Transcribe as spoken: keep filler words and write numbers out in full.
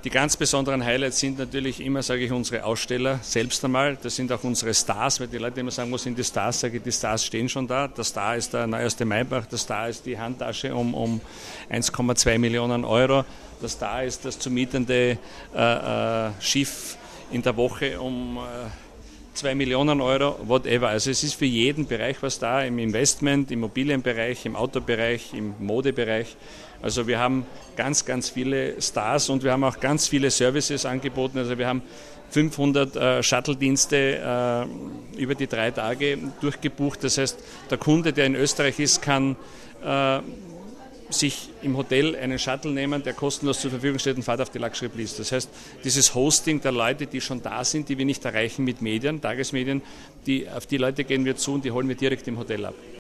Die ganz besonderen Highlights sind natürlich immer, sage ich, unsere Aussteller selbst einmal. Das sind auch unsere Stars, weil die Leute immer sagen, wo sind die Stars? Sage ich, die Stars stehen schon da. Der Star ist der neueste Maybach, der Star ist die Handtasche um, um eins Komma zwei Millionen Euro. Der Star ist das zu mietende äh, äh, Schiff in der Woche um äh, zwei Millionen Euro, whatever. Also es ist für jeden Bereich was da, im Investment, im Immobilienbereich, im Autobereich, im Modebereich. Also wir haben ganz, ganz viele Stars und wir haben auch ganz viele Services angeboten. Also wir haben fünfhundert äh, Shuttle-Dienste äh, über die drei Tage durchgebucht. Das heißt, der Kunde, der in Österreich ist, kann äh, sich im Hotel einen Shuttle nehmen, der kostenlos zur Verfügung steht und fahrt auf die Luxury Bliss. Das heißt, dieses Hosting der Leute, die schon da sind, die wir nicht erreichen mit Medien, Tagesmedien, die, auf die Leute gehen wir zu und die holen wir direkt im Hotel ab.